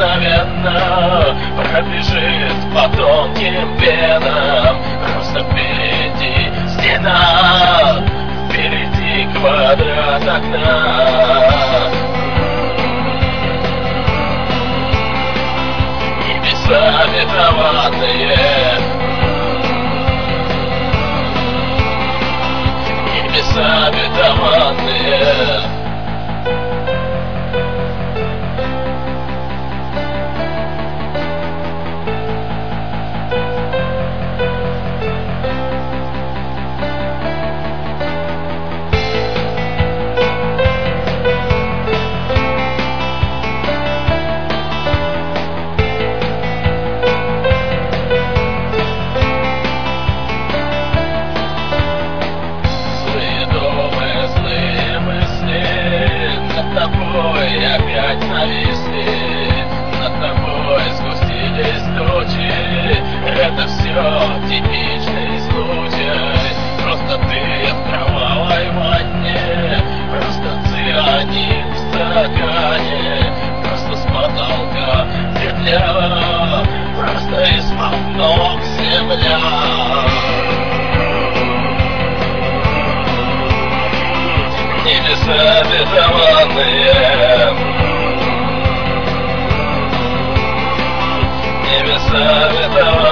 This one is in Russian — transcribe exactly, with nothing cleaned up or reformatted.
мгновенно пробежит по тонким венам. Просто впереди стена, впереди квадрат окна. Небеса ветроватые, небеса ветроватые. Опять нависли над тобой, сгустились тучи. Это все типичный случай. Просто ты в кровавой ванне, просто цианид в стакане, просто с потолка петля, просто из-под ног земля. Небеса ветроватые, небеса ветроватые.